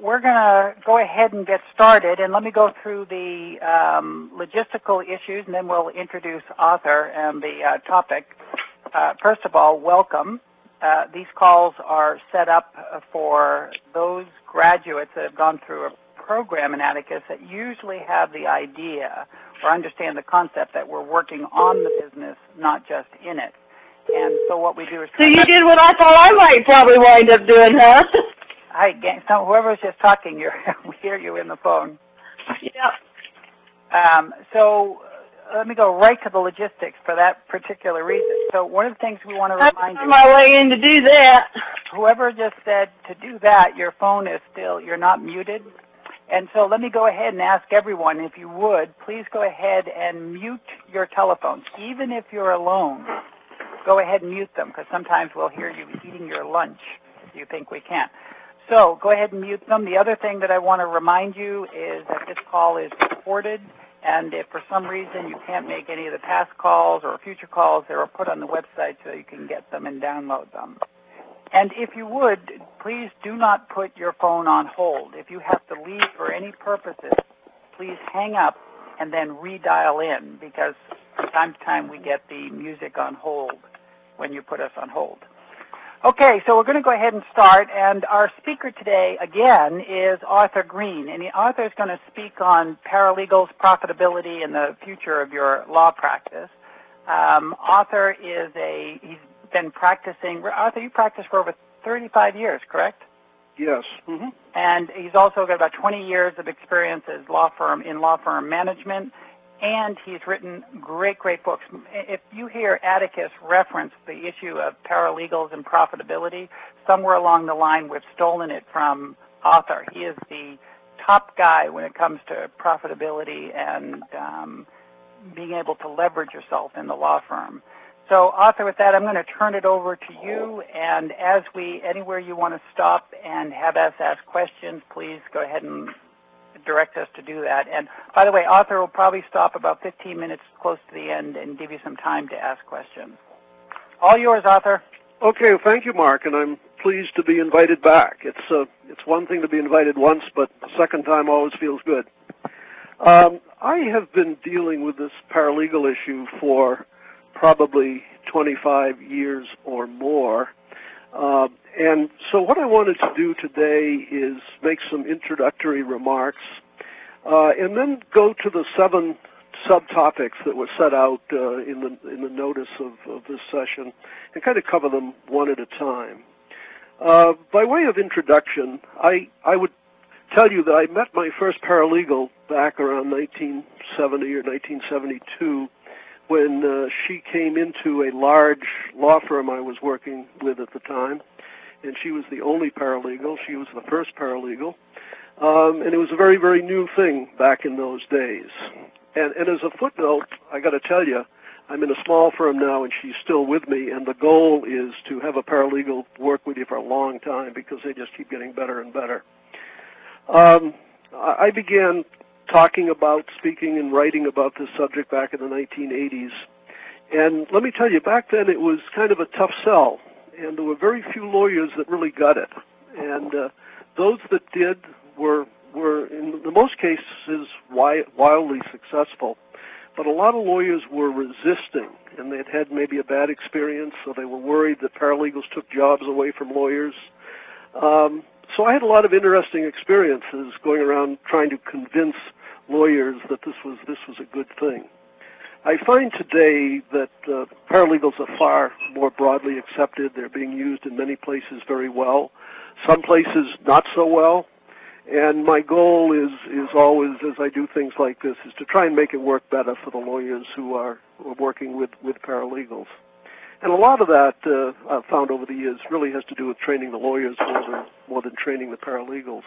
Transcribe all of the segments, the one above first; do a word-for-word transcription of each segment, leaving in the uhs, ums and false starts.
we're going to go ahead and get started, and let me go through the um, logistical issues, and then we'll introduce Arthur and the uh, topic. Uh, first of all, welcome. Uh, these calls are set up for those graduates that have gone through a program in Atticus that usually have the idea or understand the concept that we're working on the business, not just in it. And so what we do is... So you did what I thought I might probably wind up doing, huh? Hi, gang. So whoever's just talking, you're, we hear you in the phone. Yeah. Um, so uh, let me go right to the logistics for that particular reason. So one of the things we want to remind you... I'm on my way in to do that. Whoever just said to do that, your phone is still, you're not muted. And so let me go ahead and ask everyone, if you would, please go ahead and mute your telephones. Even if you're alone, go ahead and mute them, because sometimes we'll hear you eating your lunch if you think we can't. So go ahead and mute them. The other thing that I want to remind you is that this call is recorded, and if for some reason you can't make any of the past calls or future calls, they are put on the website so you can get them and download them. And if you would, please do not put your phone on hold. If you have to leave for any purposes, please hang up and then redial in, because from time to time we get the music on hold when you put us on hold. Okay, so we're going to go ahead and start, and our speaker today, again, is Arthur Green, and Arthur is going to speak on paralegals, profitability, and the future of your law practice. Um, Arthur is a, he's been practicing, Arthur, you practiced for over thirty-five years, correct? Yes. Mm-hmm. And he's also got about twenty years of experience as law firm, in law firm management, and he's written great, great books. If you hear Atticus reference the issue of paralegals and profitability, somewhere along the line we've stolen it from Arthur. He is the top guy when it comes to profitability and um, being able to leverage yourself in the law firm. So, Arthur, with that, I'm going to turn it over to you, and as we, anywhere you want to stop and have us ask questions, please go ahead and direct us to do that. And by the way, Arthur will probably stop about fifteen minutes close to the end and give you some time to ask questions. All yours, Arthur. Okay, well, thank you, Mark, and I'm pleased to be invited back. It's uh, it's one thing to be invited once, but the second time always feels good. Um, I have been dealing with this paralegal issue for probably twenty-five years or more. Uh, and so what I wanted to do today is make some introductory remarks uh, and then go to the seven subtopics that were set out uh, in the in the notice of, of this session and kind of cover them one at a time. Uh, by way of introduction, I, I would tell you that I met my first paralegal back around nineteen seventy or nineteen seventy-two when uh, she came into a large law firm I was working with at the time, and she was the only paralegal. She was the first paralegal, um, and it was a very, very new thing back in those days. And, and as a footnote, I got to tell you, I'm in a small firm now, and she's still with me, and the goal is to have a paralegal work with you for a long time because they just keep getting better and better. Um, I began talking about, speaking and writing about this subject back in the nineteen eighties. And let me tell you, back then it was kind of a tough sell, and there were very few lawyers that really got it. And uh, those that did were, were in the most cases, wi- wildly successful. But a lot of lawyers were resisting, and they'd had maybe a bad experience, so they were worried that paralegals took jobs away from lawyers. Um, so I had a lot of interesting experiences going around trying to convince lawyers that this was this was a good thing. I find today that uh, paralegals are far more broadly accepted. They're being used in many places very well, some places not so well. And my goal is, is always, as I do things like this, is to try and make it work better for the lawyers who are, who are working with, with paralegals. And a lot of that, uh, I've found over the years, really has to do with training the lawyers more than, more than training the paralegals.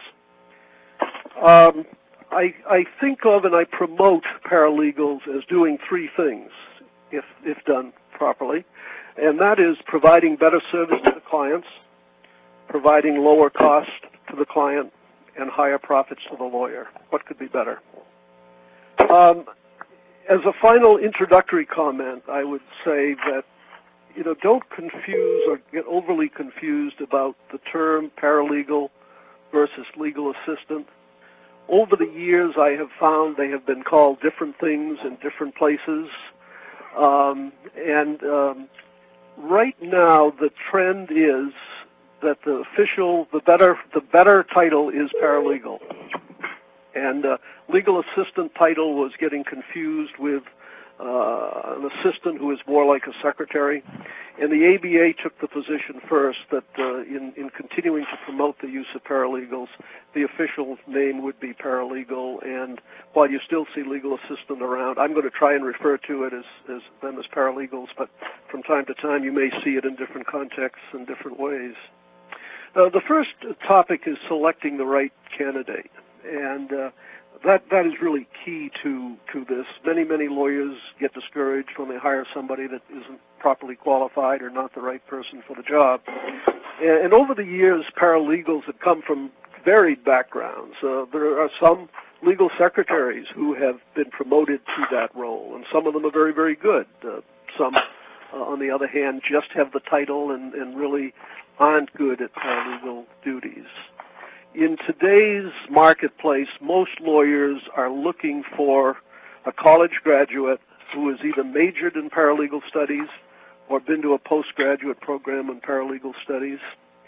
Um, I, I think of and I promote paralegals as doing three things, if, if done properly, and that is providing better service to the clients, providing lower cost to the client, and higher profits to the lawyer. What could be better? Um, as a final introductory comment, I would say that, you know, don't confuse or get overly confused about the term paralegal versus legal assistant. Over the years, I have found they have been called different things in different places. Um, and um, right now, the trend is that the official, the better, the better title is paralegal. And uh, legal assistant title was getting confused with uh, an assistant who is more like a secretary. And the A B A took the position first that uh, in, in continuing to promote the use of paralegals, the official name would be paralegal. And while you still see legal assistant around, I'm going to try and refer to it as, as them as paralegals, but from time to time you may see it in different contexts and different ways. Uh, the first topic is selecting the right candidate. And uh, that that is really key to, to this. Many, many lawyers get discouraged when they hire somebody that isn't properly qualified or not the right person for the job. And, and over the years, paralegals have come from varied backgrounds. Uh, there are some legal secretaries who have been promoted to that role, and some of them are very, very good. Uh, some, uh, on the other hand, just have the title and, and really aren't good at paralegal duties. In today's marketplace, most lawyers are looking for a college graduate who has either majored in paralegal studies or been to a postgraduate program in paralegal studies.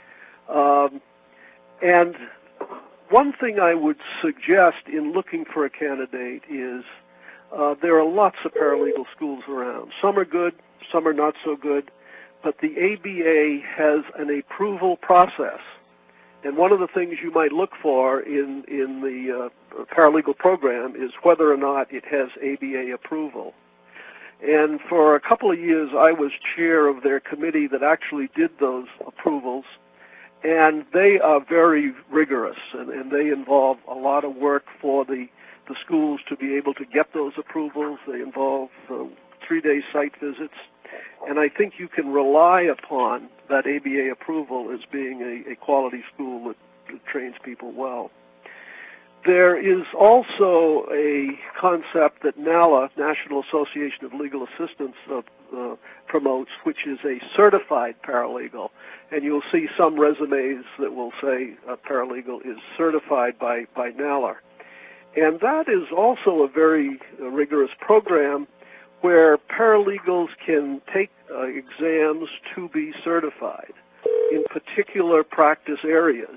Um, and one thing I would suggest in looking for a candidate is uh, there are lots of paralegal schools around. Some are good, some are not so good, but the A B A has an approval process. And one of the things you might look for in, in the uh, paralegal program is whether or not it has A B A approval. And for a couple of years, I was chair of their committee that actually did those approvals. And they are very rigorous, and, and they involve a lot of work for the, the schools to be able to get those approvals. They involve uh, three-day site visits. And I think you can rely upon that A B A approval as being a, a quality school that, that trains people well. There is also a concept that NALA, National Association of Legal Assistants, uh, uh, promotes, which is a certified paralegal. And you'll see some resumes that will say a paralegal is certified by, by NALA. And that is also a very uh, rigorous program where paralegals can take uh, exams to be certified in particular practice areas.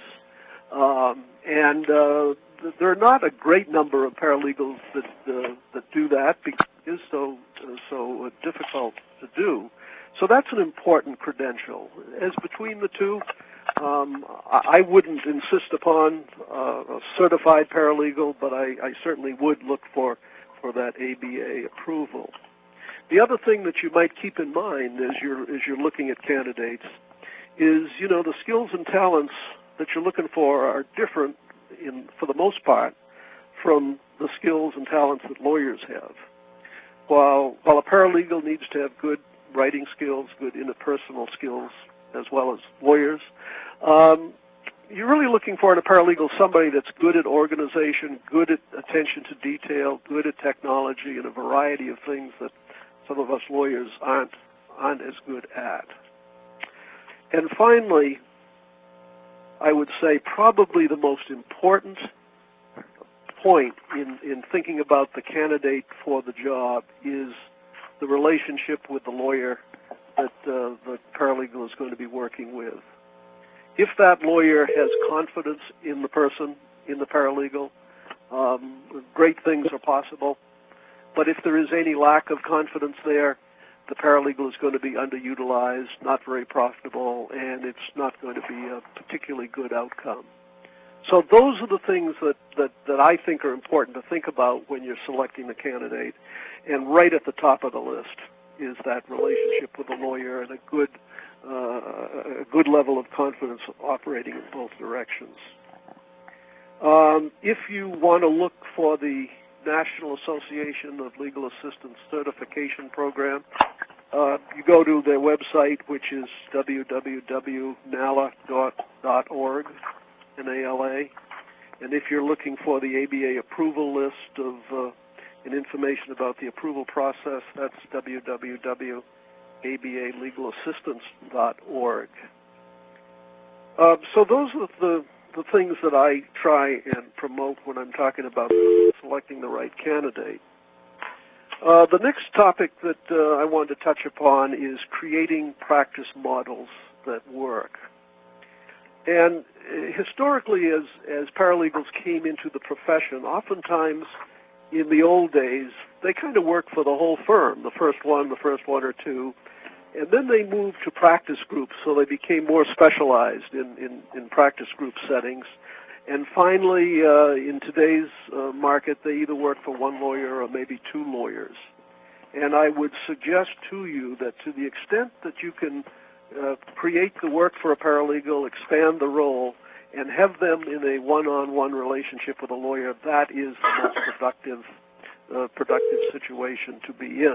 Um, and uh, there are not a great number of paralegals that uh, that do that because it is so, uh, so uh, difficult to do. So that's an important credential. As between the two, um, I, I wouldn't insist upon uh, a certified paralegal, but I, I certainly would look for, for that A B A approval. The other thing that you might keep in mind as you're as you're looking at candidates is, you know, the skills and talents that you're looking for are different, in for the most part, from the skills and talents that lawyers have. While while a paralegal needs to have good writing skills, good interpersonal skills, as well as lawyers, um, you're really looking for in a paralegal somebody that's good at organization, good at attention to detail, good at technology, and a variety of things that some of us lawyers aren't aren't as good at. And finally, I would say probably the most important point in, in thinking about the candidate for the job is the relationship with the lawyer that uh, the paralegal is going to be working with. If that lawyer has confidence in the person, in the paralegal, um, great things are possible. But if there is any lack of confidence there, the paralegal is going to be underutilized, not very profitable, and it's not going to be a particularly good outcome. So those are the things that, that, that I think are important to think about when you're selecting a candidate. And right at the top of the list is that relationship with the lawyer and a good, uh, a good level of confidence operating in both directions. Um, if you want to look for the National Association of Legal Assistants Certification Program, uh, you go to their website, which is w w w dot nala dot org, N A L A. And if you're looking for the A B A approval list of uh, and information about the approval process, that's w w w dot a b a legal assistance dot org. Uh, so those are the the things that I try and promote when I'm talking about selecting the right candidate. Uh, the next topic that uh, I want to touch upon is creating practice models that work. And historically, as, as paralegals came into the profession, oftentimes in the old days, they kind of worked for the whole firm, the first one, the first one or two, and then they moved to practice groups, so they became more specialized in, in, in practice group settings. And finally, uh, in today's uh, market, they either work for one lawyer or maybe two lawyers. And I would suggest to you that to the extent that you can uh, create the work for a paralegal, expand the role, and have them in a one-on-one relationship with a lawyer, that is the most productive, uh, productive situation to be in.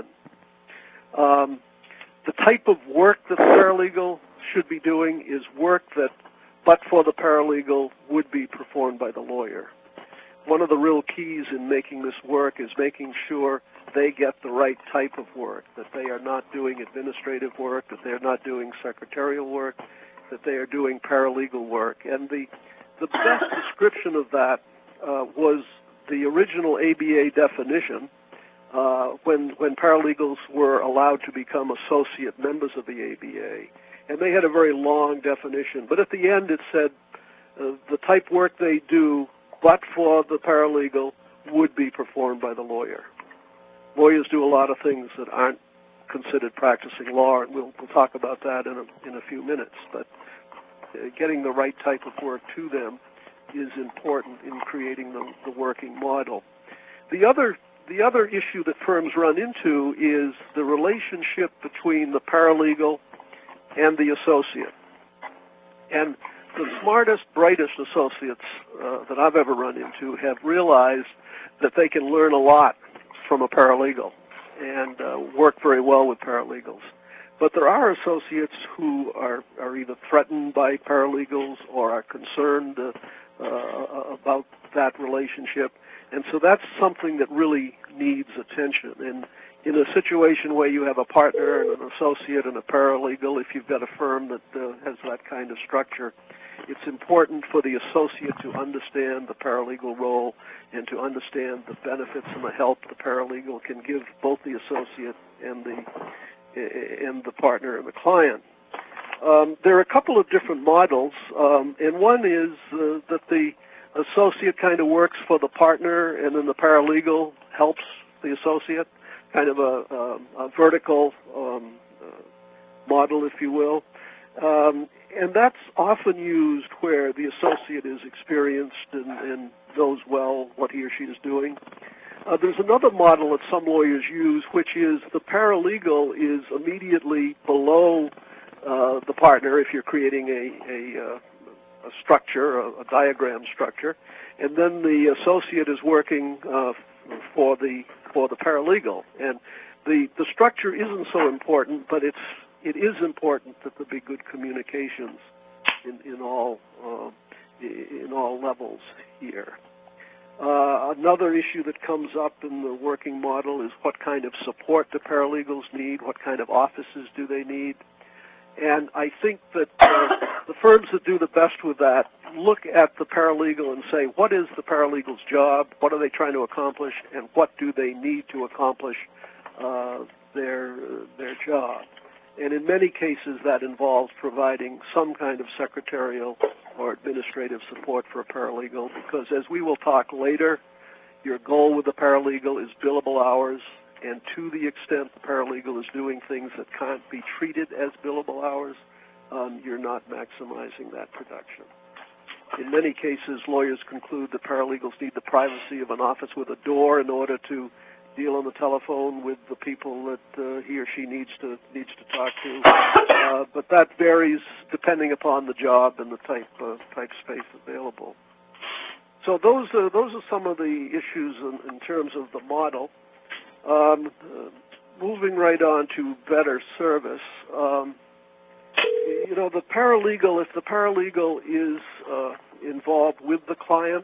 Um, the type of work that the paralegal should be doing is work that, but for the paralegal, would be performed by the lawyer. One of the real keys in making this work is making sure they get the right type of work, that they are not doing administrative work, that they are not doing secretarial work, that they are doing paralegal work. And the, the best description of that uh, was the original A B A definition uh, when, when paralegals were allowed to become associate members of the A B A. And they had a very long definition. But at the end it said uh, the type work they do, but for the paralegal, would be performed by the lawyer. Lawyers do a lot of things that aren't considered practicing law, and we'll, we'll talk about that in a, in a few minutes. But uh, getting the right type of work to them is important in creating the, the working model. The other, the other issue that firms run into is the relationship between the paralegal and the associate. And the smartest, brightest associates uh, that I've ever run into have realized that they can learn a lot from a paralegal and uh, work very well with paralegals. But there are associates who are, are either threatened by paralegals or are concerned uh, uh, about that relationship. And so that's something that really needs attention. And in a situation where you have a partner and an associate and a paralegal, if you've got a firm that uh, has that kind of structure, it's important for the associate to understand the paralegal role and to understand the benefits and the help the paralegal can give both the associate and the and the partner and the client. Um, there are a couple of different models, um, and one is uh, that the associate kind of works for the partner, and then the paralegal helps the associate, kind of a, a, a vertical um, uh, model, if you will. Um, and that's often used where the associate is experienced and, and knows well what he or she is doing. Uh, there's another model that some lawyers use, which is the paralegal is immediately below uh, the partner if you're creating a, a, uh, a structure, a, a diagram structure, and then the associate is working uh, for the for the paralegal. And the the structure isn't so important, but it's it is important that there be good communications in in all uh, in all levels here. Uh, another issue that comes up in the working model is what kind of support do paralegals need, what kind of offices do they need. And I think that uh, the firms that do the best with that look at the paralegal and say, what is the paralegal's job, what are they trying to accomplish, and what do they need to accomplish uh, their, uh, their job. And in many cases that involves providing some kind of secretarial or administrative support for a paralegal, because as we will talk later, your goal with the paralegal is billable hours, and to the extent the paralegal is doing things that can't be treated as billable hours, um, you're not maximizing that production. In many cases, lawyers conclude that paralegals need the privacy of an office with a door in order to deal on the telephone with the people that uh, he or she needs to needs to talk to, uh, but that varies depending upon the job and the type uh, type space available. So those are those are some of the issues in, in terms of the model. Um, uh, moving right on to better service, um, you know, the paralegal, if the paralegal is uh, involved with the client,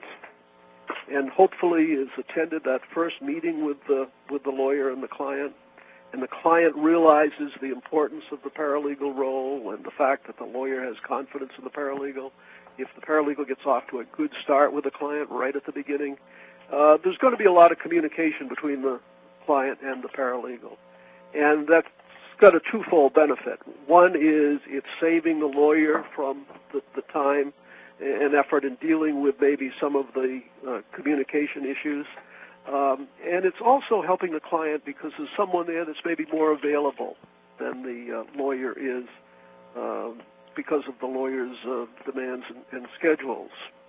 and hopefully is attended that first meeting with the with the lawyer and the client, and the client realizes the importance of the paralegal role and the fact that the lawyer has confidence in the paralegal, if the paralegal gets off to a good start with the client right at the beginning, uh, there's going to be a lot of communication between the client and the paralegal. And that's got a twofold benefit. One is it's saving the lawyer from the, the time and effort in dealing with maybe some of the uh, communication issues. Um, and it's also helping the client because there's someone there that's maybe more available than the uh, lawyer is uh, because of the lawyer's uh, demands and, and schedules.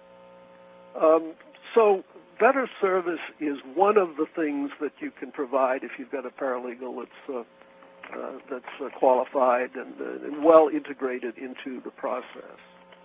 Um, so better service is one of the things that you can provide if you've got a paralegal that's uh, uh, that's uh, qualified and, uh, and well integrated into the process.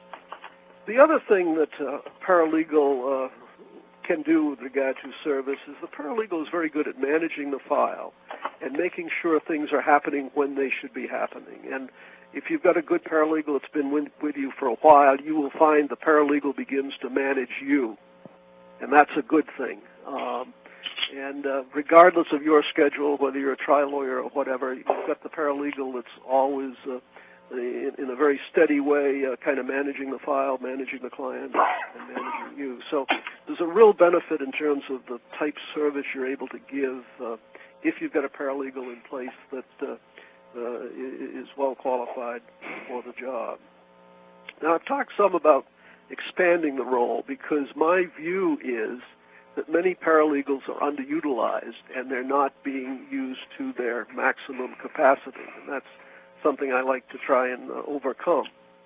The other thing that uh, a paralegal uh, can do with regard to service is the paralegal is very good at managing the file and making sure things are happening when they should be happening. And if you've got a good paralegal that's been with, with you for a while, you will find the paralegal begins to manage you, and that's a good thing. Um, and uh, regardless of your schedule, whether you're a trial lawyer or whatever, you've got the paralegal that's always uh, in, in a very steady way, uh, kind of managing the file, managing the client, and managing you. So there's a real benefit in terms of the type service you're able to give uh, if you've got a paralegal in place that uh, uh, is well qualified for the job. Now, I've talked some about expanding the role because my view is that many paralegals are underutilized and they're not being used to their maximum capacity, and that's something I like to try and uh, overcome.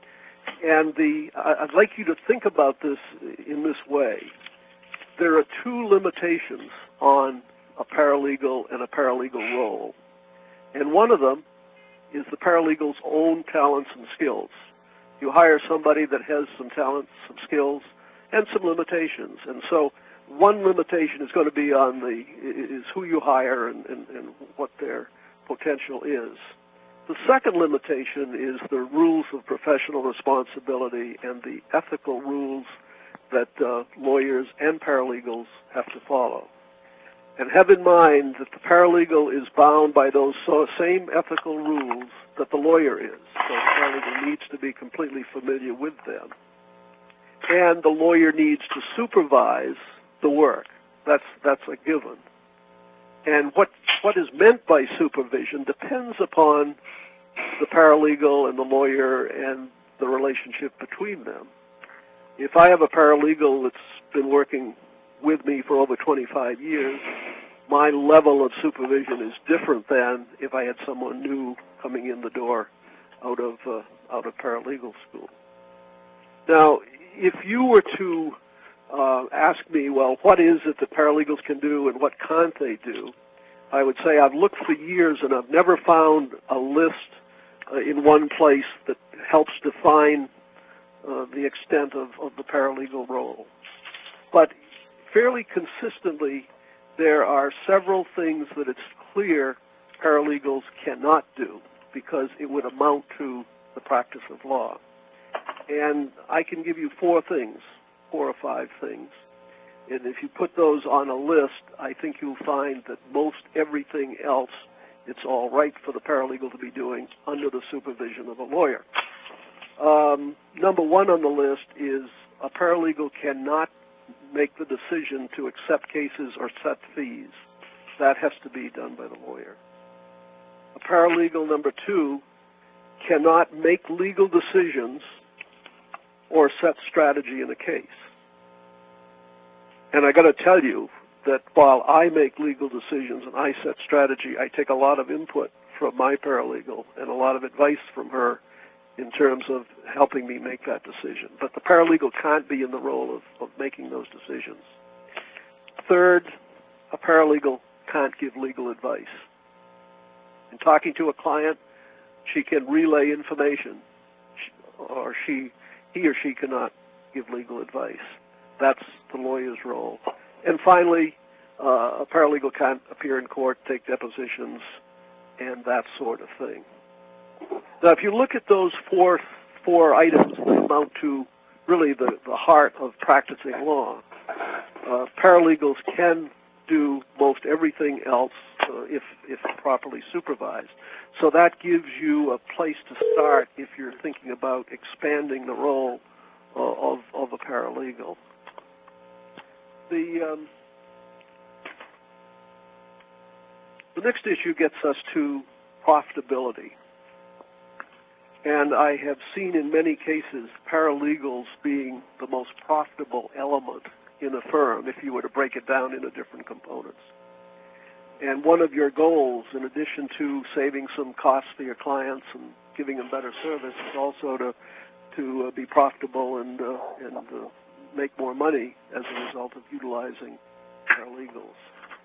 And the I'd like you to think about this in this way. There are two limitations on a paralegal and a paralegal role. And one of them is the paralegal's own talents and skills. You hire somebody that has some talents, some skills, and some limitations. And so one limitation is going to be on the is who you hire and, and, and what their potential is. The second limitation is the rules of professional responsibility and the ethical rules that uh, lawyers and paralegals have to follow. And have in mind that the paralegal is bound by those so same ethical rules that the lawyer is. So the paralegal needs to be completely familiar with them. And the lawyer needs to supervise the work. That's that's a given. And what what is meant by supervision depends upon the paralegal and the lawyer and the relationship between them. If I have a paralegal that's been working with me for over twenty-five years, my level of supervision is different than if I had someone new coming in the door out of uh, out of paralegal school. Now, if you were to uh, ask me, well, what is it that paralegals can do and what can't they do, I would say I've looked for years and I've never found a list uh, in one place that helps define uh, the extent of, of the paralegal role. But fairly consistently, there are several things that it's clear paralegals cannot do because it would amount to the practice of law. And I can give you four things, four or five things. And if you put those on a list, I think you'll find that most everything else, it's all right for the paralegal to be doing under the supervision of a lawyer. Um, number one on the list is a paralegal cannot make the decision to accept cases or set fees. That has to be done by the lawyer. A paralegal, number two, cannot make legal decisions or set strategy in a case. And I got to tell you that while I make legal decisions and I set strategy, I take a lot of input from my paralegal and a lot of advice from her in terms of helping me make that decision. But the paralegal can't be in the role of, of making those decisions. Third, a paralegal can't give legal advice. In talking to a client, she can relay information, or she, he or she cannot give legal advice. That's the lawyer's role. And finally, uh, a paralegal can't appear in court, take depositions, and that sort of thing. Now, if you look at those four four items that amount to really the, the heart of practicing law, uh, paralegals can do most everything else uh, if if properly supervised. So that gives you a place to start if you're thinking about expanding the role of, of a paralegal. The, um, the next issue gets us to profitability. And I have seen in many cases paralegals being the most profitable element in a firm if you were to break it down into different components. And one of your goals, in addition to saving some costs for your clients and giving them better service, is also to to uh, be profitable and uh, and uh, make more money as a result of utilizing paralegals.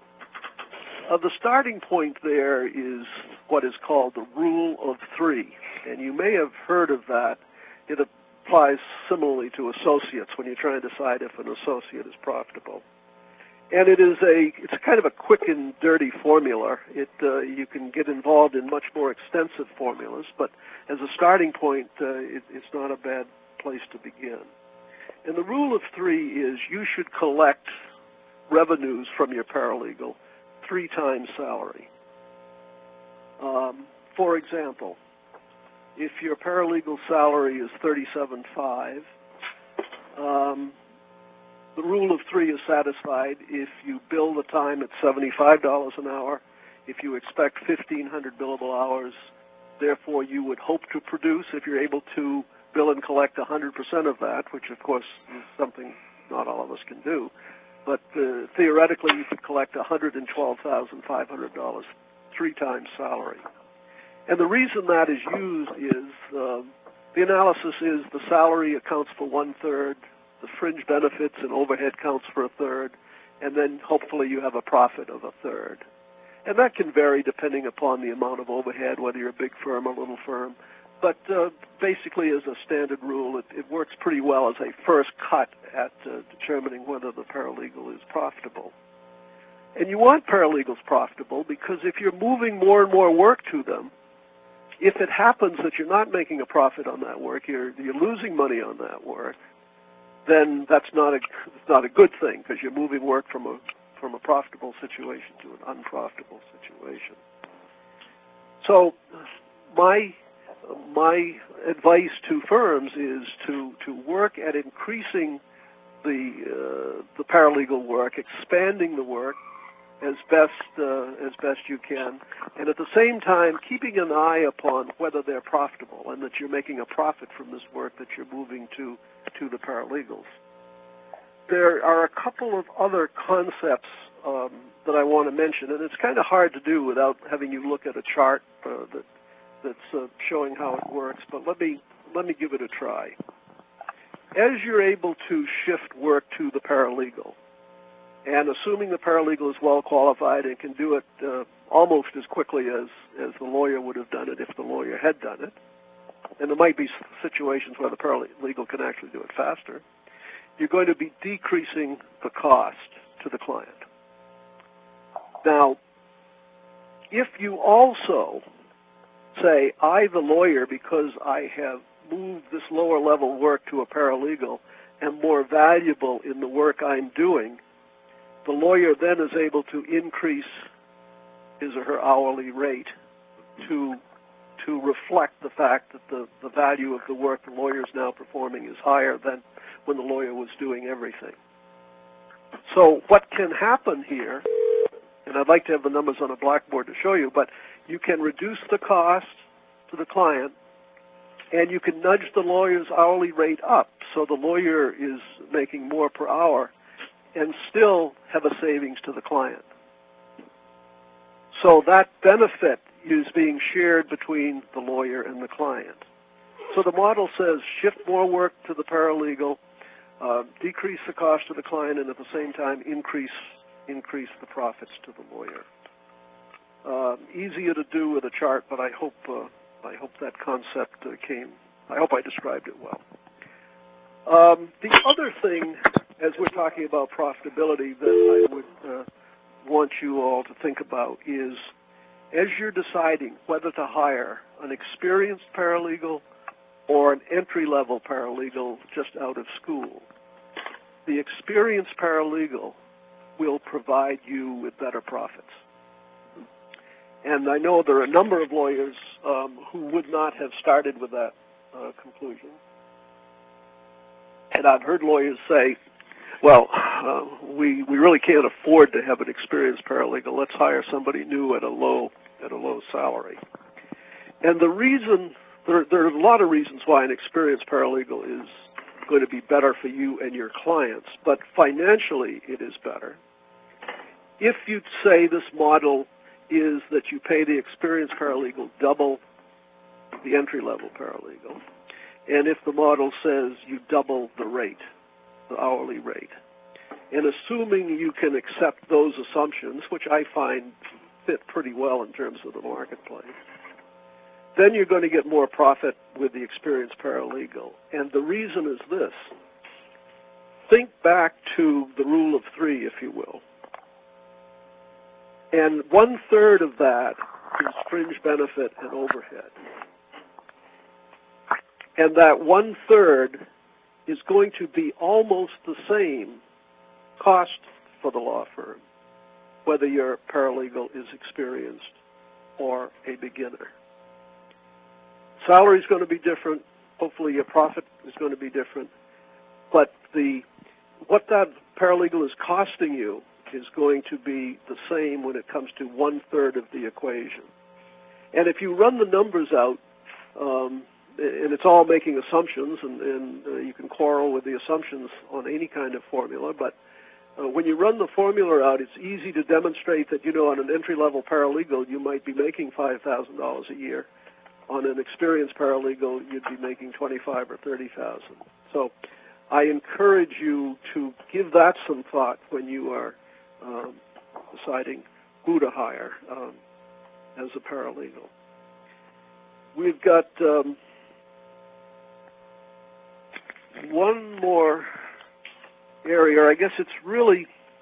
Uh, the starting point there is what is called the rule of three, and you may have heard of that. It applies similarly to associates when you're trying to decide if an associate is profitable. And it is a it's kind of a quick and dirty formula. It uh, you can get involved in much more extensive formulas, but as a starting point, uh, it, it's not a bad place to begin. And the rule of three is you should collect revenues from your paralegal three times salary. Um, for example, if your paralegal salary is thirty-seven thousand five hundred, um, the rule of three is satisfied if you bill the time at seventy-five dollars an hour, if you expect fifteen hundred billable hours, therefore you would hope to produce, if you're able to bill and collect one hundred percent of that, which of course is something not all of us can do, but uh, theoretically you could collect one hundred twelve thousand five hundred dollars, three times salary. And the reason that is used is uh, the analysis is the salary accounts for one-third, the fringe benefits and overhead counts for a third, and then hopefully you have a profit of a third. And that can vary depending upon the amount of overhead, whether you're a big firm or a little firm. But uh, basically, as a standard rule, it, it works pretty well as a first cut at uh, determining whether the paralegal is profitable. And you want paralegals profitable because if you're moving more and more work to them, if it happens that you're not making a profit on that work, you're, you're losing money on that work, then that's not a it's not a good thing because you're moving work from a from a profitable situation to an unprofitable situation. So, my my advice to firms is to to work at increasing the uh, the paralegal work, expanding the work as best uh, as best you can, and at the same time keeping an eye upon whether they're profitable and that you're making a profit from this work that you're moving to to the paralegals. There are a couple of other concepts um, that I want to mention, and it's kind of hard to do without having you look at a chart uh, that that's uh, showing how it works. But let me let me give it a try. As you're able to shift work to the paralegal, and assuming the paralegal is well qualified and can do it uh, almost as quickly as as the lawyer would have done it if the lawyer had done it, and there might be situations where the paralegal can actually do it faster, you're going to be decreasing the cost to the client. Now, if you also say, I, the lawyer, because I have moved this lower level work to a paralegal, am more valuable in the work I'm doing, the lawyer then is able to increase his or her hourly rate to to reflect the fact that the, the value of the work the lawyer is now performing is higher than when the lawyer was doing everything. So what can happen here, and I'd like to have the numbers on a blackboard to show you, but you can reduce the cost to the client, and you can nudge the lawyer's hourly rate up so the lawyer is making more per hour and still have a savings to the client. So that benefit is being shared between the lawyer and the client. So the model says shift more work to the paralegal, uh, decrease the cost to the client, and at the same time increase increase the profits to the lawyer. Uh, easier to do with a chart, but I hope uh, I hope that concept uh, came. I hope I described it well. Um, the other thing, as we're talking about profitability, that I would uh, want you all to think about is, as you're deciding whether to hire an experienced paralegal or an entry-level paralegal just out of school, the experienced paralegal will provide you with better profits. And I know there are a number of lawyers um, who would not have started with that uh, conclusion. And I've heard lawyers say, well, uh, we we really can't afford to have an experienced paralegal. Let's hire somebody new at a low at a low salary. And the reason there there are a lot of reasons why an experienced paralegal is going to be better for you and your clients, but financially it is better. If you say this model is that you pay the experienced paralegal double the entry-level paralegal, and if the model says you double the rate, the hourly rate, and assuming you can accept those assumptions, which I find fit pretty well in terms of the marketplace, then you're going to get more profit with the experienced paralegal. And the reason is this. Think back to the rule of three, if you will. And one-third of that is fringe benefit and overhead. And that one-third is going to be almost the same cost for the law firm, whether your paralegal is experienced or a beginner. Salary is going to be different. Hopefully your profit is going to be different. But the what that paralegal is costing you is going to be the same when it comes to one-third of the equation. And if you run the numbers out, um, and it's all making assumptions, and, and uh, you can quarrel with the assumptions on any kind of formula, but uh, when you run the formula out, it's easy to demonstrate that, you know, on an entry-level paralegal, you might be making five thousand dollars a year. On an experienced paralegal, you'd be making twenty-five thousand dollars or thirty thousand dollars. So I encourage you to give that some thought when you are um, deciding who to hire um, as a paralegal. We've got um, one more area. I guess it's really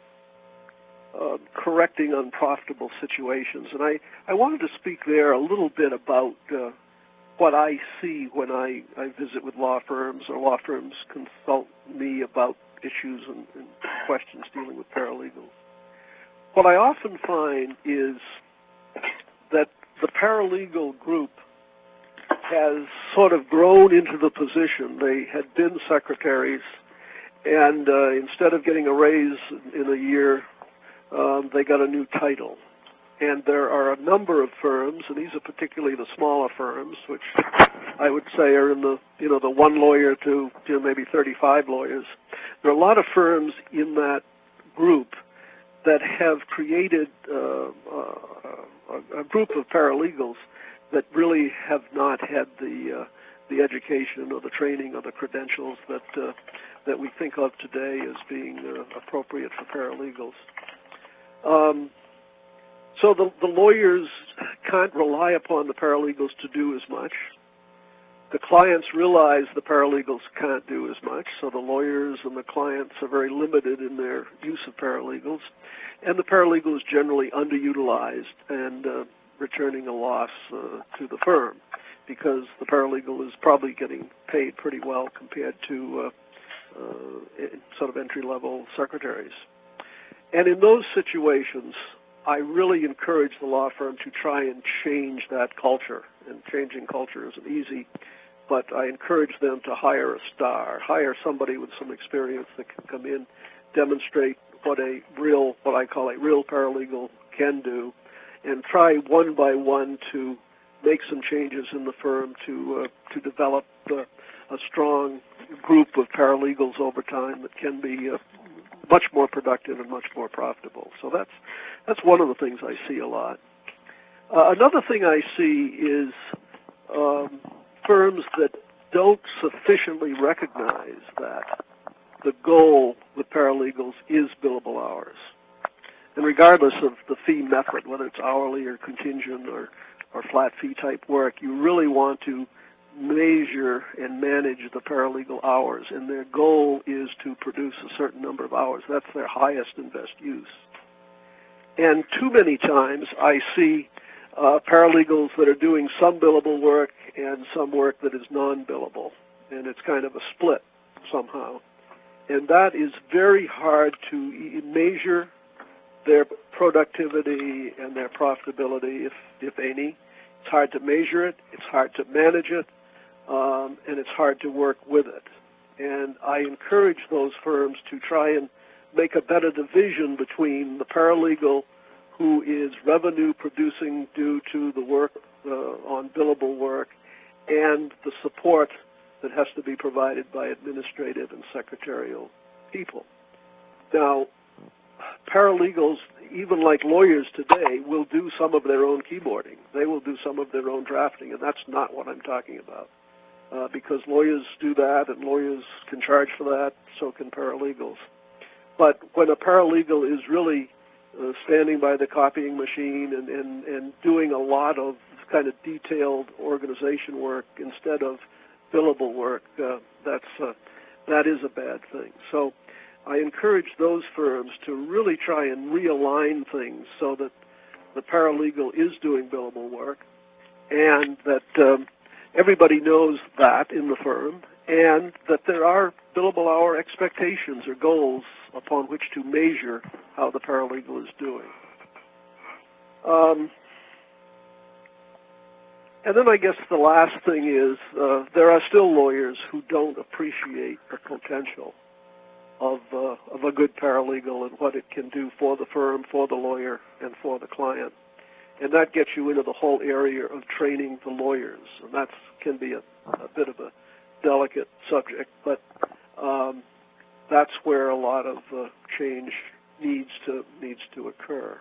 uh, correcting unprofitable situations. And I, I wanted to speak there a little bit about uh, what I see when I, I visit with law firms, or law firms consult me about issues and, and questions dealing with paralegals. What I often find is that the paralegal group has sort of grown into the position. They had been secretaries, and uh, instead of getting a raise in a year, um, they got a new title. And there are a number of firms, and these are particularly the smaller firms, which I would say are in the, you know, the one lawyer to, you know, maybe thirty-five lawyers. There are a lot of firms in that group that have created uh, uh, a group of paralegals that really have not had the uh, the education or the training or the credentials that uh, that we think of today as being uh, appropriate for paralegals. Um, so the, the lawyers can't rely upon the paralegals to do as much. The clients realize the paralegals can't do as much, so the lawyers and the clients are very limited in their use of paralegals, and the paralegal is generally underutilized and uh, returning a loss uh, to the firm, because the paralegal is probably getting paid pretty well compared to uh, uh, sort of entry-level secretaries. And in those situations, I really encourage the law firm to try and change that culture. And changing culture isn't easy, but I encourage them to hire a star, hire somebody with some experience that can come in, demonstrate what a real, what I call a real paralegal can do, and try one by one to make some changes in the firm to uh, to develop uh, a strong group of paralegals over time that can be uh, much more productive and much more profitable. So that's that's one of the things I see a lot. Uh, another thing I see is um, firms that don't sufficiently recognize that the goal with paralegals is billable hours. And regardless of the fee method, whether it's hourly or contingent or, or flat fee type work, you really want to measure and manage the paralegal hours, and their goal is to produce a certain number of hours. That's their highest and best use. And too many times I see uh, paralegals that are doing some billable work and some work that is non-billable, and it's kind of a split somehow. And that is very hard to measure their productivity and their profitability, if, if any. It's hard to measure it, it's hard to manage it, um, and it's hard to work with it. And I encourage those firms to try and make a better division between the paralegal who is revenue producing due to the work uh, on billable work and the support that has to be provided by administrative and secretarial people. Now, paralegals, even like lawyers today, will do some of their own keyboarding. They will do some of their own drafting, and that's not what I'm talking about. Uh, because lawyers do that, and lawyers can charge for that, so can paralegals. But when a paralegal is really uh, standing by the copying machine and, and, and doing a lot of kind of detailed organization work instead of billable work, uh, that's uh, that is a bad thing. So I encourage those firms to really try and realign things so that the paralegal is doing billable work and that um, everybody knows that in the firm, and that there are billable hour expectations or goals upon which to measure how the paralegal is doing. Um, and then I guess the last thing is uh, there are still lawyers who don't appreciate the potential of, uh, of a good paralegal and what it can do for the firm, for the lawyer, and for the client. And that gets you into the whole area of training the lawyers, and that can be a, a bit of a delicate subject, but um, that's where a lot of uh, change needs to needs to occur.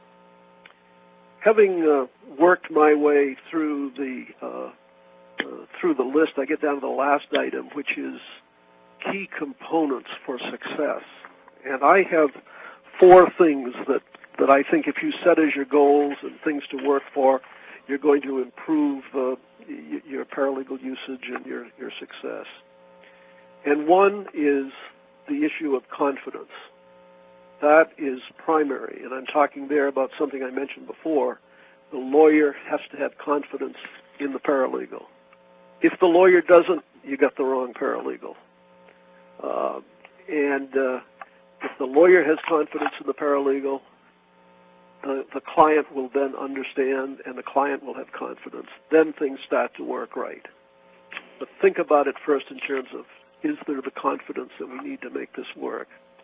Having uh, worked my way through the uh, uh, through the list, I get down to the last item, which is key components for success, and I have four things that. that I think if you set as your goals and things to work for, you're going to improve uh, y- your paralegal usage and your, your success. And one is the issue of confidence. That is primary, and I'm talking there about something I mentioned before. The lawyer has to have confidence in the paralegal. If the lawyer doesn't, you got the wrong paralegal. Uh, and uh, if the lawyer has confidence in the paralegal, The, the client will then understand, and the client will have confidence. Then things start to work right. But think about it first in terms of, is there the confidence that we need to make this work?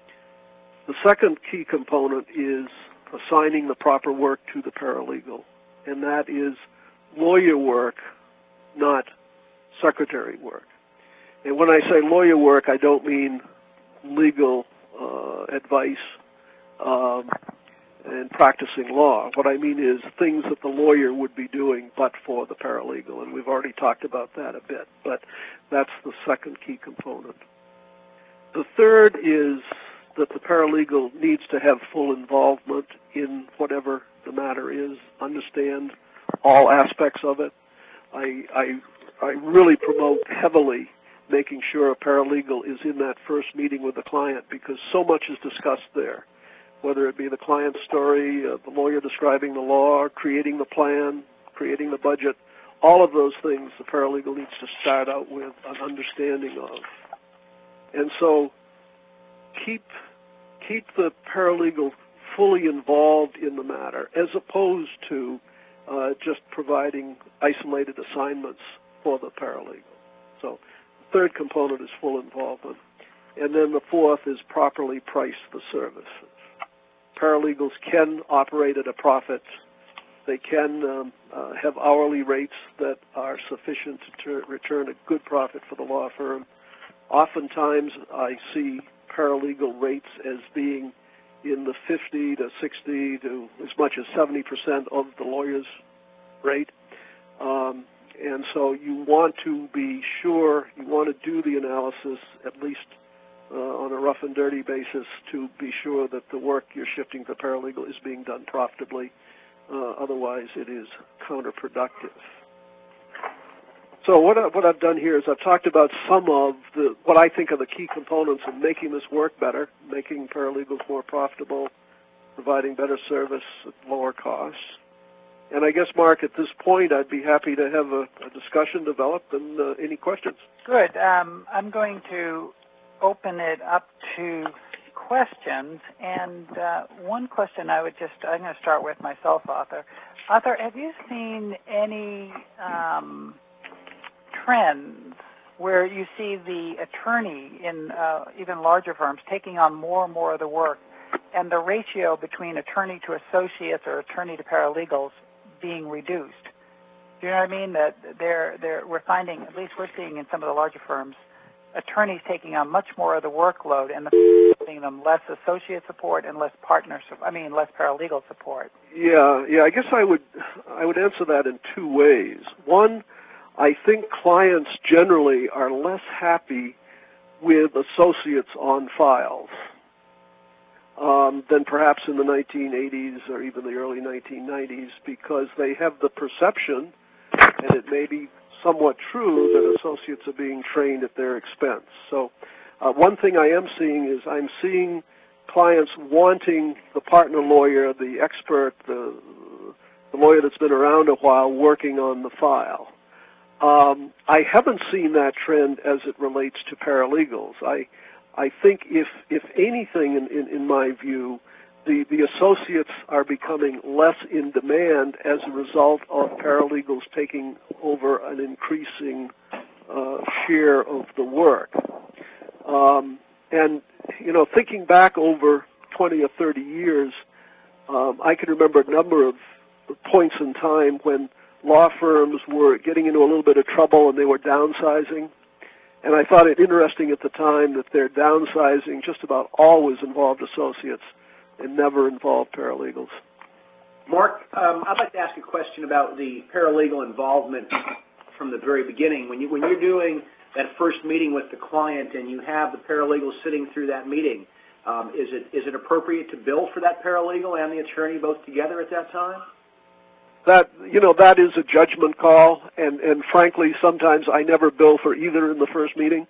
The second key component is assigning the proper work to the paralegal, and that is lawyer work, not secretary work. And when I say lawyer work, I don't mean legal uh, advice, um, and practicing law. What I mean is things that the lawyer would be doing but for the paralegal, and we've already talked about that a bit, but that's the second key component. The third is that the paralegal needs to have full involvement in whatever the matter is, understand all aspects of it. I, I, I really promote heavily making sure a paralegal is in that first meeting with the client, because so much is discussed there. Whether it be the client's story, uh, the lawyer describing the law, creating the plan, creating the budget, all of those things the paralegal needs to start out with an understanding of. And so keep keep the paralegal fully involved in the matter, as opposed to uh, just providing isolated assignments for the paralegal. So the third component is full involvement. And then the fourth is properly price the services. Paralegals can operate at a profit. They can um, uh, have hourly rates that are sufficient to ter- return a good profit for the law firm. Oftentimes, I see paralegal rates as being in the fifty to sixty to as much as seventy percent of the lawyer's rate. Um, and so you want to be sure, you want to do the analysis at least Uh, on a rough and dirty basis to be sure that the work you're shifting to paralegal is being done profitably. Uh, otherwise, it is counterproductive. So what, I, what I've done here is I've talked about some of the what I think are the key components in making this work better, making paralegals more profitable, providing better service at lower costs. And I guess, Mark, at this point, I'd be happy to have a, a discussion develop and uh, any questions. Good. Um, I'm going to open it up to questions, and uh, one question I would just, I'm going to start with myself, Arthur. Arthur, have you seen any um, trends where you see the attorney in uh, even larger firms taking on more and more of the work, and the ratio between attorney to associates or attorney to paralegals being reduced. Do you know what I mean? That they're, they're, we're finding, at least we're seeing in some of the larger firms, attorneys taking on much more of the workload, and the giving them less associate support and less partner, I mean, less paralegal support. Yeah, yeah. I guess I would, I would answer that in two ways. One, I think clients generally are less happy with associates on files um, than perhaps in the nineteen eighties or even the early nineteen nineties, because they have the perception, and it may be somewhat true, that associates are being trained at their expense. So uh, one thing I am seeing is I'm seeing clients wanting the partner lawyer, the expert, the, the lawyer that's been around a while working on the file. Um, I haven't seen that trend as it relates to paralegals. I I think if if anything, in, in, in my view, the, the associates are becoming less in demand as a result of paralegals taking over an increasing uh, share of the work. Um, and, you know, thinking back over twenty or thirty years, um, I can remember a number of points in time when law firms were getting into a little bit of trouble and they were downsizing. And I thought it interesting at the time that their downsizing just about always involved associates and never involved paralegals. Mark, um, I'd like to ask a question about the paralegal involvement from the very beginning. When, you, when you're doing that first meeting with the client and you have the paralegal sitting through that meeting, um, is it is it appropriate to bill for that paralegal and the attorney both together at that time? That, you know, that is a judgment call, and, and frankly, sometimes I never bill for either in the first meeting,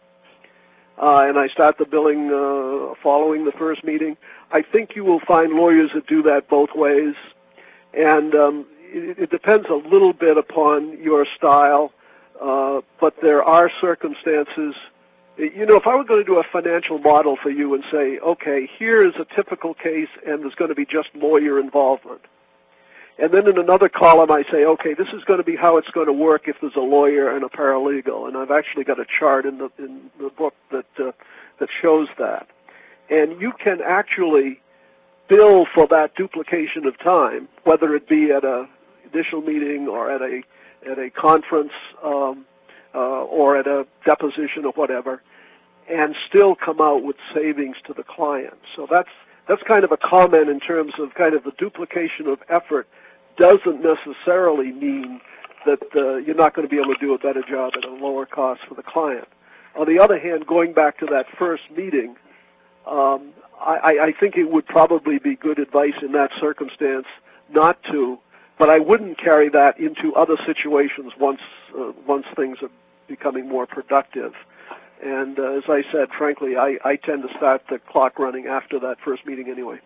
uh, and I start the billing uh, following the first meeting. I think you will find lawyers that do that both ways, and um, it, it depends a little bit upon your style, uh, but there are circumstances. You know, if I were going to do a financial model for you and say, okay, here is a typical case, and there's going to be just lawyer involvement. And then in another column I say, okay, this is going to be how it's going to work if there's a lawyer and a paralegal. And I've actually got a chart in the in the book that uh, that shows that. And you can actually bill for that duplication of time, whether it be at a initial meeting or at a at a conference um, uh, or at a deposition or whatever, and still come out with savings to the client. So that's that's kind of a comment in terms of kind of the duplication of effort doesn't necessarily mean that uh, you're not going to be able to do a better job at a lower cost for the client. On the other hand, going back to that first meeting, um, I, I think it would probably be good advice in that circumstance not to, but I wouldn't carry that into other situations once uh, once things are becoming more productive. And uh, as I said, frankly, I, I tend to start the clock running after that first meeting anyway.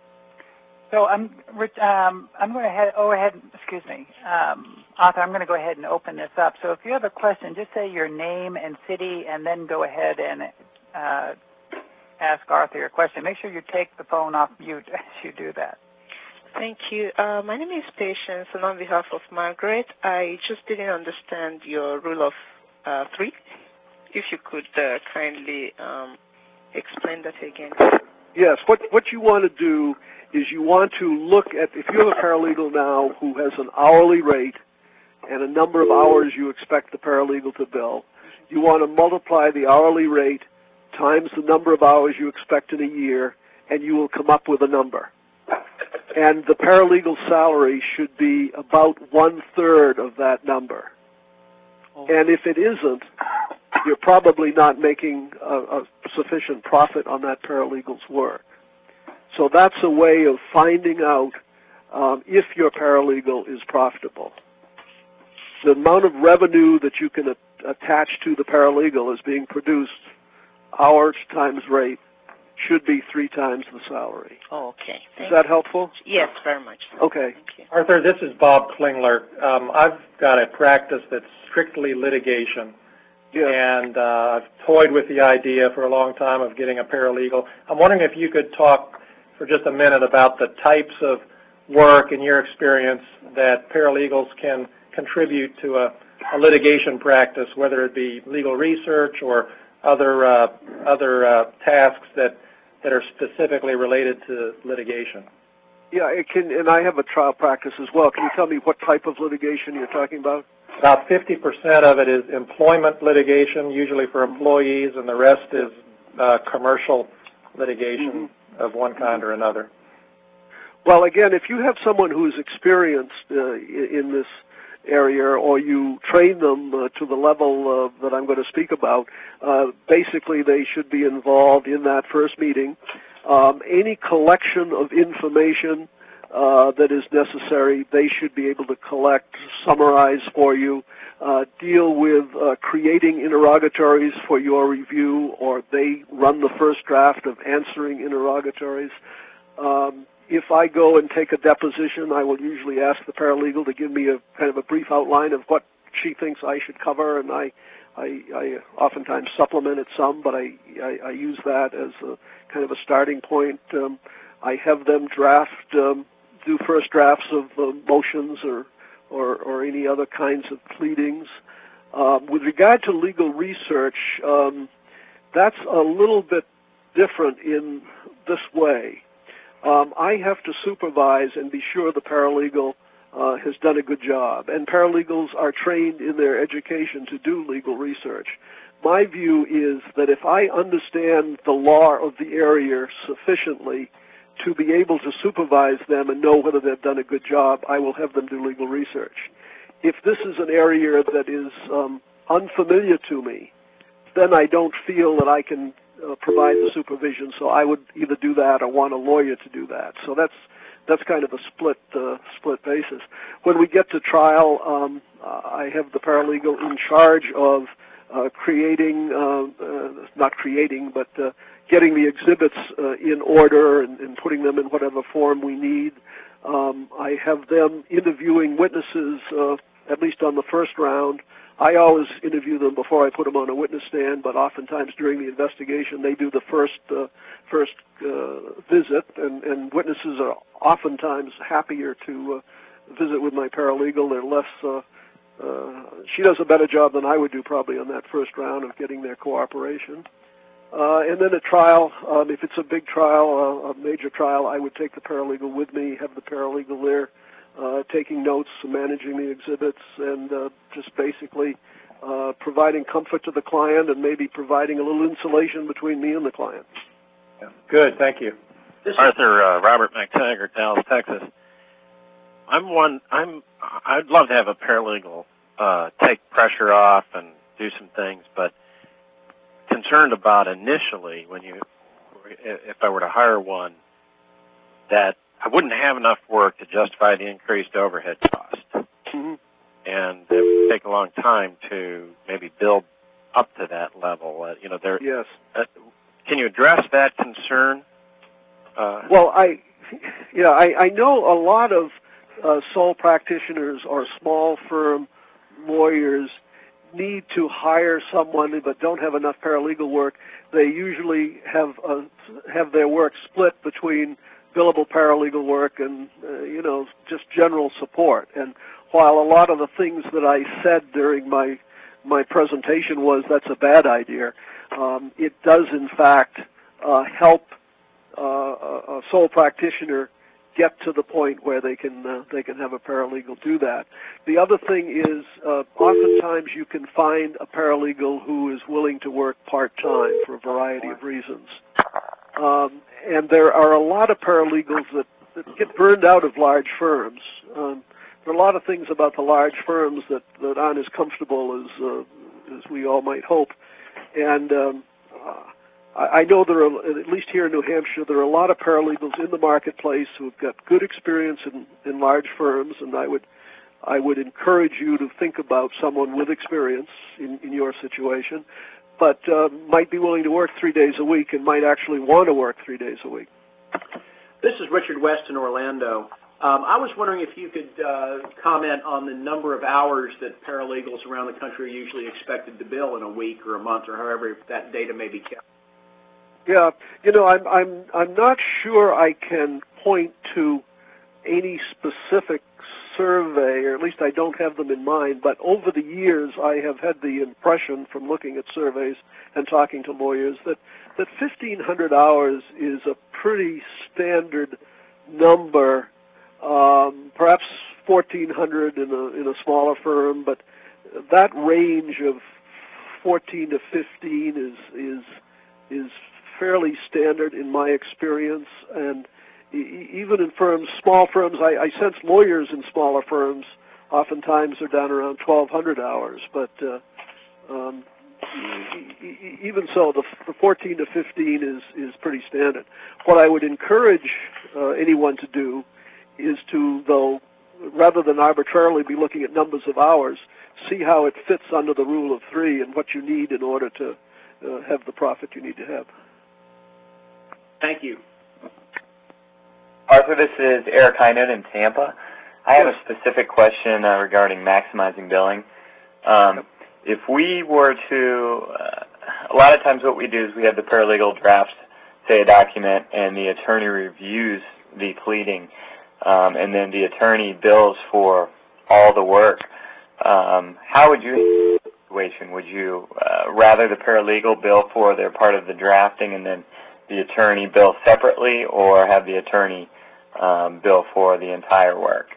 So I'm um, I'm going to head, oh, ahead, excuse me, um, Arthur, I'm going to go ahead and open this up. So if you have a question, just say your name and city, and then go ahead and uh, ask Arthur your question. Make sure you take the phone off mute as you do that. Thank you. Uh, my name is Patience, and on behalf of Margaret, I just didn't understand your rule of uh, three. If you could uh, kindly um, explain that again. Yes, what what you want to do is you want to look at, if you have a paralegal now who has an hourly rate and a number of hours you expect the paralegal to bill, you want to multiply the hourly rate times the number of hours you expect in a year, and you will come up with a number. And the paralegal salary should be about one-third of that number. And if it isn't, you're probably not making a, a sufficient profit on that paralegal's work. So that's a way of finding out um, if your paralegal is profitable. The amount of revenue that you can a- attach to the paralegal as being produced, hours times rate, should be three times the salary. Oh, okay. Thank Is that helpful? Yes, very much. Okay. Thank you. Arthur, this is Bob Klingler. Um, I've got a practice that's strictly litigation. Yeah. And uh, I've toyed with the idea for a long time of getting a paralegal. I'm wondering if you could talk for just a minute about the types of work in your experience that paralegals can contribute to a, a litigation practice, whether it be legal research or other uh, other uh, tasks that that are specifically related to litigation. Yeah, it can, and I have a trial practice as well. Can you tell me what type of litigation you're talking about? About fifty percent of it is employment litigation, usually for employees, and the rest is uh, commercial litigation mm-hmm. of one kind or another. Well, again, if you have someone who's experienced uh, in this area, or you train them uh, to the level uh, that I'm going to speak about, uh, basically they should be involved in that first meeting. Um, any collection of information uh, that is necessary, they should be able to collect, summarize for you, uh, deal with uh, creating interrogatories for your review, or they run the first draft of answering interrogatories. Um, If I go and take a deposition, I will usually ask the paralegal to give me a kind of a brief outline of what she thinks I should cover, and I, I, I oftentimes supplement it some, but I, I, I use that as a kind of a starting point. Um, I have them draft, um, do first drafts of uh, motions or, or, or any other kinds of pleadings. Um, with regard to legal research, um, that's a little bit different in this way. Um, I have to supervise and be sure the paralegal uh, has done a good job. And paralegals are trained in their education to do legal research. My view is that if I understand the law of the area sufficiently to be able to supervise them and know whether they've done a good job, I will have them do legal research. If this is an area that is um, unfamiliar to me, then I don't feel that I can Uh, provide the supervision, so I would either do that or want a lawyer to do that. So that's that's kind of a split uh, split basis. When we get to trial, um, I have the paralegal in charge of uh, creating, uh, uh, not creating, but uh, getting the exhibits uh, in order and, and putting them in whatever form we need. Um, I have them interviewing witnesses, uh, at least on the first round. I always interview them before I put them on a witness stand, but oftentimes during the investigation they do the first uh, first uh, visit, and, and witnesses are oftentimes happier to uh, visit with my paralegal. They're less. Uh, uh, she does a better job than I would do probably on that first round of getting their cooperation. Uh, and then at trial, um, if it's a big trial, uh, a major trial, I would take the paralegal with me, have the paralegal there, Uh, taking notes, managing the exhibits, and uh, just basically uh, providing comfort to the client and maybe providing a little insulation between me and the client. Yeah. Good, thank you. Arthur, uh, Robert McTaggart, Dallas, Texas. I'm one. I'm. I'd love to have a paralegal uh, take pressure off and do some things, but concerned about initially when you, if I were to hire one, that I wouldn't have enough work to justify the increased overhead cost. Mm-hmm. And it would take a long time to maybe build up to that level. Uh, you know, there. Yes. Uh, can you address that concern? Uh, well, I, yeah, I, I know a lot of uh, sole practitioners or small firm lawyers need to hire someone but don't have enough paralegal work. They usually have uh, have their work split between billable paralegal work and, uh, you know, just general support. And while a lot of the things that I said during my my presentation was that's a bad idea, um, it does, in fact, uh, help uh, a sole practitioner get to the point where they can uh, they can have a paralegal do that. The other thing is uh, oftentimes you can find a paralegal who is willing to work part-time for a variety of reasons. Um, and there are a lot of paralegals that, that get burned out of large firms. Um, there are a lot of things about the large firms that, that aren't as comfortable as uh, as we all might hope. And um, uh, I, I know there are, at least here in New Hampshire, there are a lot of paralegals in the marketplace who have got good experience in, in large firms, and I would I would encourage you to think about someone with experience in, in your situation, but uh, might be willing to work three days a week and might actually want to work three days a week. This is Richard West in Orlando. Um, I was wondering if you could uh, comment on the number of hours that paralegals around the country are usually expected to bill in a week or a month or however that data may be kept. Yeah, you know, I'm I'm I'm not sure I can point to any specific survey, or at least I don't have them in mind, but over the years I have had the impression from looking at surveys and talking to lawyers that, that fifteen hundred hours is a pretty standard number, um, perhaps fourteen hundred in a, in a smaller firm, but that range of fourteen to fifteen is, is, is fairly standard in my experience, and even in firms, small firms, I, I sense lawyers in smaller firms oftentimes are down around twelve hundred hours, but uh, um, e- even so, the, the fourteen to fifteen is, is pretty standard. What I would encourage uh, anyone to do is to, though, rather than arbitrarily be looking at numbers of hours, see how it fits under the rule of three and what you need in order to uh, have the profit you need to have. Thank you. Arthur, this is Eric Hynett in Tampa. I have a specific question uh, regarding maximizing billing. Um, if we were to, uh, a lot of times what we do is we have the paralegal draft, say, a document, and the attorney reviews the pleading, um, and then the attorney bills for all the work. Um, how would you handle the situation? Would you uh, rather the paralegal bill for their part of the drafting and then the attorney bill separately, or have the attorney um, bill for the entire work?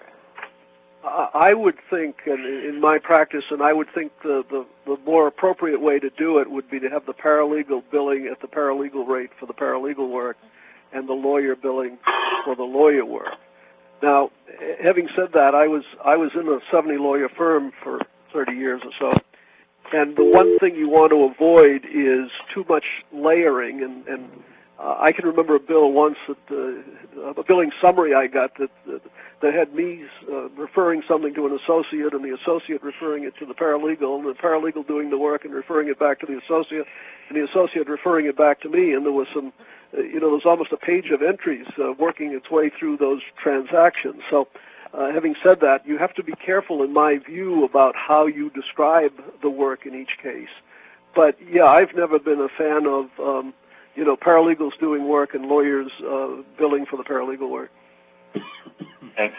I would think, and in my practice, and I would think the, the, the more appropriate way to do it would be to have the paralegal billing at the paralegal rate for the paralegal work and the lawyer billing for the lawyer work. Now, having said that, I was I was in a seventy lawyer firm for thirty years or so, and the one thing you want to avoid is too much layering, and, and Uh, I can remember a bill once, that uh, a billing summary I got that that, that had me uh, referring something to an associate, and the associate referring it to the paralegal, and the paralegal doing the work and referring it back to the associate, and the associate referring it back to me. And there was some, uh, you know, there was almost a page of entries uh, working its way through those transactions. So, uh, having said that, you have to be careful, in my view, about how you describe the work in each case. But yeah, I've never been a fan of Um, you know, paralegals doing work and lawyers uh, billing for the paralegal work. Thanks.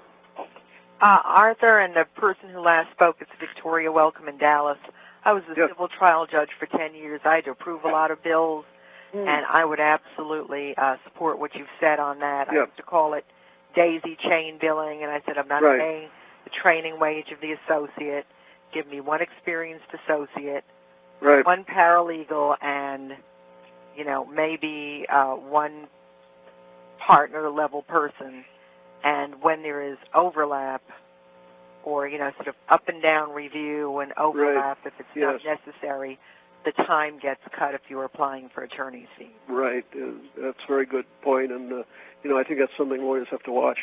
Uh, Arthur and the person who last spoke, it's Victoria. Welcome in Dallas. I was a yes. civil trial judge for ten years. I had to approve a lot of bills, mm. and I would absolutely uh, support what you've said on that. Yep. I used to call it daisy chain billing, and I said I'm not right. paying the training wage of the associate. Give me one experienced associate, right. one paralegal, and you know, maybe uh, one partner-level person, and when there is overlap or, you know, sort of up and down review and overlap, right. if it's yes. not necessary, the time gets cut if you're applying for attorney's fees. Right. Uh, that's a very good point, and, uh, you know, I think that's something lawyers have to watch.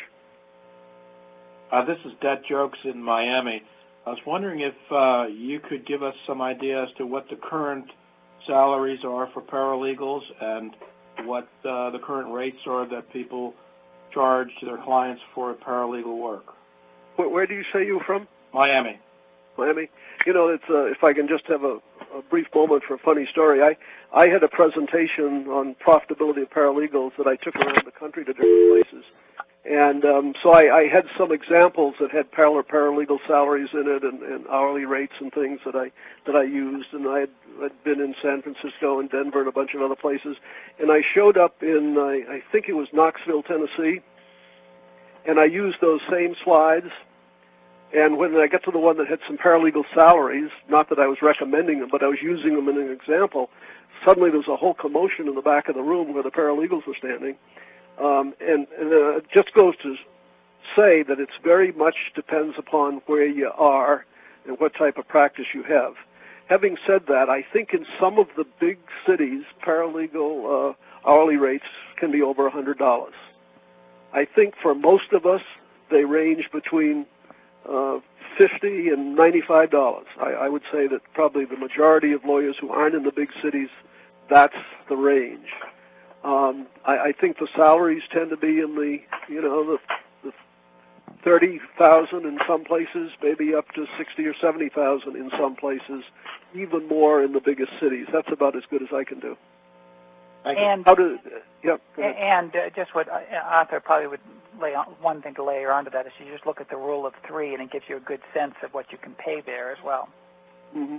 Uh, this is Det Jokes in Miami. I was wondering if uh, you could give us some idea as to what the current salaries are for paralegals and what uh, the current rates are that people charge to their clients for paralegal work. Where, where do you say you're from? Miami. Miami. You know, it's, uh, if I can just have a, a brief moment for a funny story. I, I had a presentation on profitability of paralegals that I took around the country to different places. And um, so I, I had some examples that had parallel paralegal salaries in it and, and hourly rates and things that I that I used. And I had I'd been in San Francisco and Denver and a bunch of other places. And I showed up in, I, I think it was Knoxville, Tennessee, and I used those same slides. And when I got to the one that had some paralegal salaries, not that I was recommending them, but I was using them in an example, suddenly there was a whole commotion in the back of the room where the paralegals were standing. Um, and and uh, it just goes to say that it's very much depends upon where you are and what type of practice you have. Having said that, I think in some of the big cities, paralegal uh, hourly rates can be over one hundred dollars. I think for most of us, they range between uh, fifty dollars and ninety-five dollars. I, I would say that probably the majority of lawyers who aren't in the big cities, that's the range. Um, I, I think the salaries tend to be in the, you know, the, the thirty thousand in some places, maybe up to sixty or seventy thousand in some places, even more in the biggest cities. That's about as good as I can do. And how do? Yeah. and uh, just what Arthur probably would lay on, one thing to layer onto that is you just look at the rule of three, and it gives you a good sense of what you can pay there as well. Mm-hmm.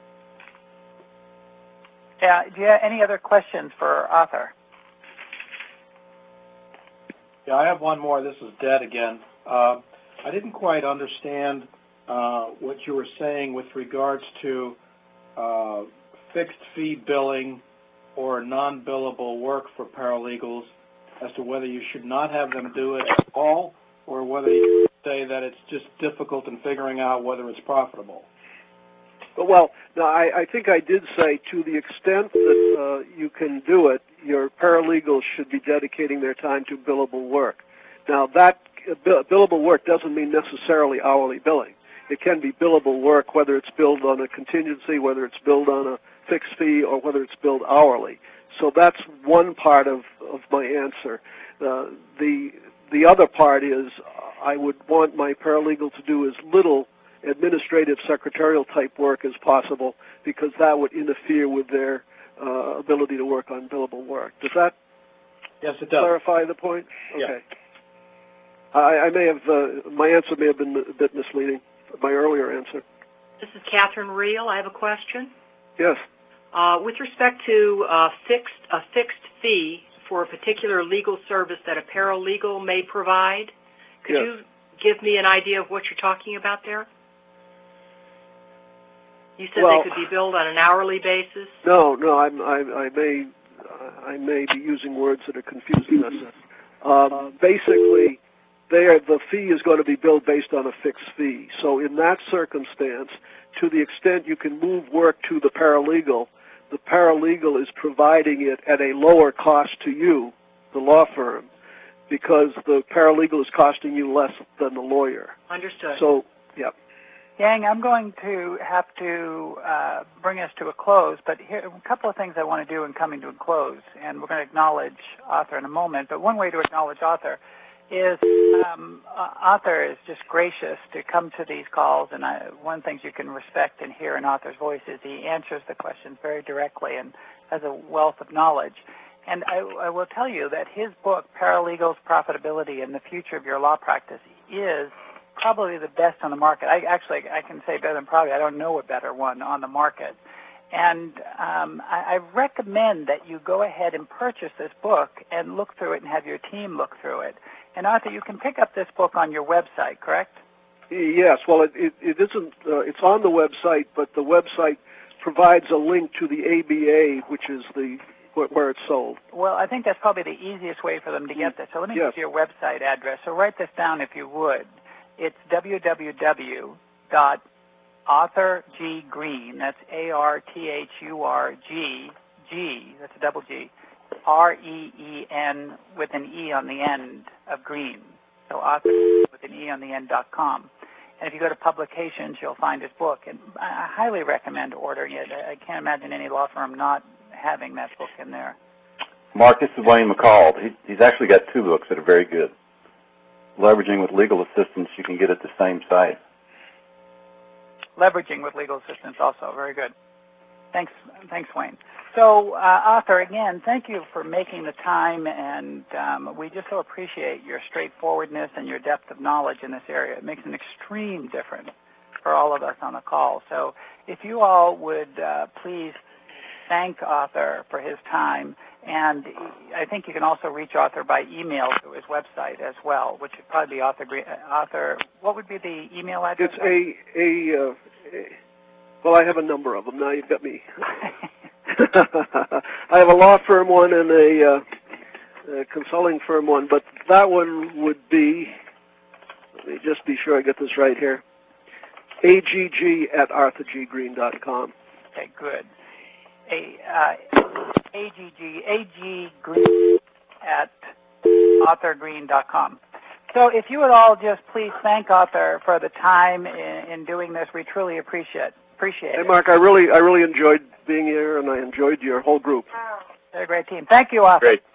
Yeah. Do you have any other questions for Arthur? Yeah, I have one more. This is Ded again. Uh, I didn't quite understand uh, what you were saying with regards to uh, fixed fee billing or non-billable work for paralegals, as to whether you should not have them do it at all, or whether you say that it's just difficult in figuring out whether it's profitable. Well, no, I, I think I did say to the extent that uh, you can do it, your paralegals should be dedicating their time to billable work. Now, that uh, billable work doesn't mean necessarily hourly billing. It can be billable work, whether it's billed on a contingency, whether it's billed on a fixed fee, or whether it's billed hourly. So that's one part of, of my answer. Uh, the the other part is I would want my paralegal to do as little administrative secretarial type work as possible, because that would interfere with their uh, ability to work on billable work. Does that yes, it does. clarify the point? Yeah. Okay. I, I may have, uh, my answer may have been a bit misleading, my earlier answer. This is Catherine Reel. I have a question. Yes. Uh, with respect to uh, fixed a fixed fee for a particular legal service that a paralegal may provide, could yes. you give me an idea of what you're talking about there? You said well, they could be billed on an hourly basis? No, no, I'm, I, I may I may be using words that are confusing us. Um, basically, there the fee is going to be billed based on a fixed fee. So in that circumstance, to the extent you can move work to the paralegal, the paralegal is providing it at a lower cost to you, the law firm, because the paralegal is costing you less than the lawyer. Understood. So, yeah. Yang, I'm going to have to uh, bring us to a close, but here a couple of things I want to do in coming to a close, and we're going to acknowledge Arthur in a moment, but one way to acknowledge Arthur is um, uh, Arthur is just gracious to come to these calls, and I, one of the things you can respect and hear in Arthur's voice is he answers the questions very directly and has a wealth of knowledge. And I, I will tell you that his book, Paralegals, Profitability, and the Future of Your Law Practice, is probably the best on the market. I actually, I can say better than probably. I don't know a better one on the market. And um, I, I recommend that you go ahead and purchase this book and look through it and have your team look through it. And Arthur, you can pick up this book on your website, correct? Yes. Well, it, it, it isn't. Uh, it's on the website, but the website provides a link to the A B A, which is the where it's sold. Well, I think that's probably the easiest way for them to get this. So let me yes. give you your website address. So write this down if you would. It's w w w dot arthur g green, that's A R T H U R G, G, that's a double G, R E E N with an E on the end of green. So Arthur with an E on the end dot com. And if you go to publications, you'll find his book. And I highly recommend ordering it. I can't imagine any law firm not having that book in there. Mark, this is Wayne McCall. He, he's actually got two books that are very good. Leveraging with Legal Assistance, you can get at the same site. Leveraging with Legal Assistance also, very good. Thanks, thanks, Wayne. So, uh, Arthur, again, thank you for making the time, and um, we just so appreciate your straightforwardness and your depth of knowledge in this area. It makes an extreme difference for all of us on the call. So if you all would uh, please thank Arthur for his time, and I think you can also reach Arthur by email through his website as well, which would probably be Arthur. Arthur, what would be the email address? It's a, a, uh, a well, I have a number of them. Now you've got me. I have a law firm one and a, uh, a consulting firm one, but that one would be, let me just be sure I get this right here, A G G at arthur g green dot com. Okay, good. A, uh, A G G, A G Green at arthur green dot com. So if you would all just please thank Arthur for the time in, in doing this, we truly appreciate appreciate hey, it. Hey, Mark, I really, I really enjoyed being here, and I enjoyed your whole group. They're a great team. Thank you, Arthur. Great.